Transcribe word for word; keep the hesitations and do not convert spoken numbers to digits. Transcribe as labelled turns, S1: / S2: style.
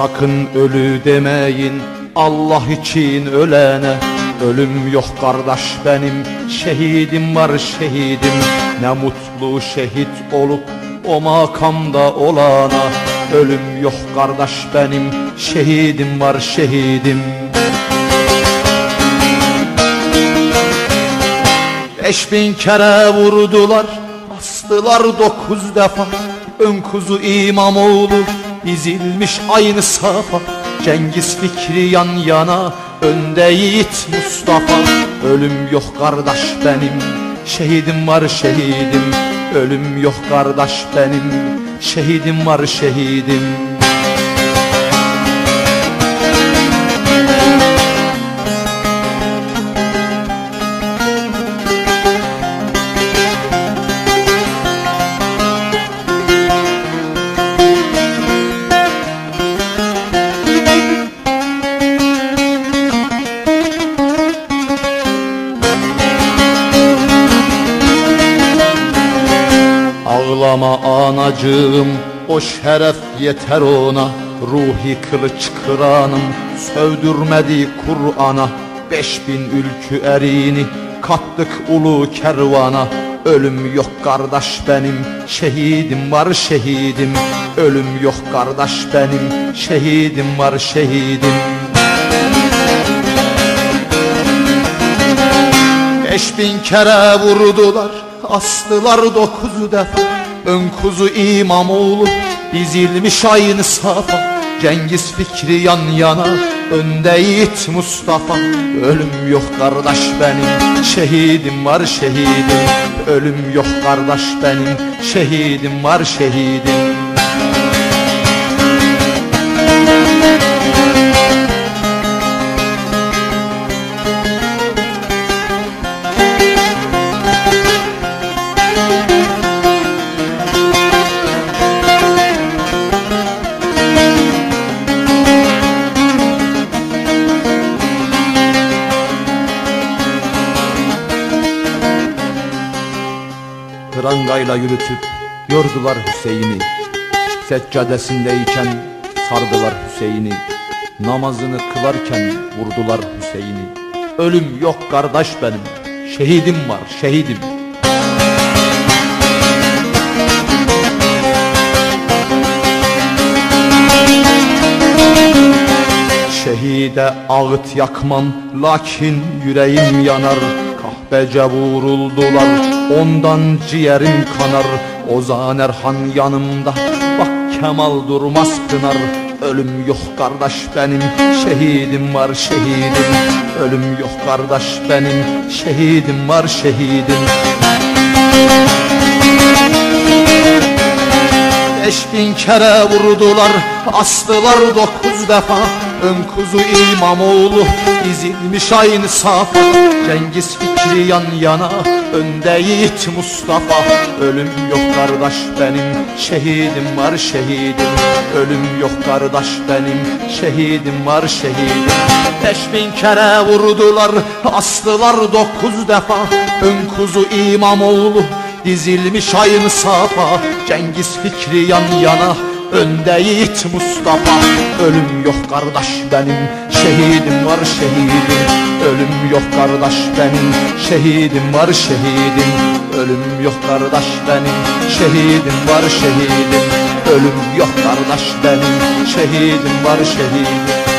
S1: Sakın ölü demeyin Allah için ölene. Ölüm yok kardeş benim, şehidim var şehidim. Ne mutlu şehit olup o makamda olana. Ölüm yok kardeş benim, şehidim var şehidim. Beş bin kere vurdular, astılar dokuz defa. Ön kuzu İmamoğlu dizilmiş aynı safa. Cengiz Fikri yan yana, önde Yiğit Mustafa. Ölüm yok kardeş benim, şehidim var şehidim. Ölüm yok kardeş benim, şehidim var şehidim. Ağlama anacığım, o şeref yeter ona. Ruhi kılıç kıranım, sövdürmedi Kur'an'a. Beş bin ülkü erini kattık ulu kervana. Ölüm yok kardeş benim, şehidim var şehidim. Ölüm yok kardeş benim, şehidim var şehidim. Beş bin kere vurdular, astılar dokuz defa. Ön kuzu İmamoğlu dizilmiş aynı safa. Cengiz Fikri yan yana, önde Yiğit Mustafa. Ölüm yok kardeş benim, şehidim var şehidim. Ölüm yok kardeş benim, şehidim var şehidim. Prangayla yürütüp yordular Hüseyin'i. Seccadesindeyken sardılar Hüseyin'i. Namazını kılarken vurdular Hüseyin'i. Ölüm yok kardeş benim, şehidim var şehidim. Şehide ağıt yakmam, lakin yüreğim yanar. Kahpece vuruldular, ondan ciğerim kanar. Ozan Erhan yanımda, bak Kemal Durmaz Pınar. Ölüm yok kardeş benim, şehidim var şehidim. Ölüm yok kardeş benim, şehidim var şehidim. Beş bin kere vurdular, astılar dokuz defa. Ön kuzu İmamoğlu dizilmiş aynı safa. Cengiz Fikri yan yana, önde Yiğit Mustafa. Ölüm yok kardeş benim, şehidim var şehidim. Ölüm yok kardeş benim, şehidim var şehidim. Beş bin kere vurdular, astılar dokuz defa. Ön kuzu İmamoğlu dizilmiş aynı safa. Cengiz Fikri yan yana, önde Yiğit Mustafa. Ölüm yok kardeş benim, şehidim var şehidim. Ölüm yok kardeş benim, şehidim var şehidim. Ölüm yok kardeş benim, şehidim var şehidim. Ölüm yok kardeş benim, şehidim var şehidim.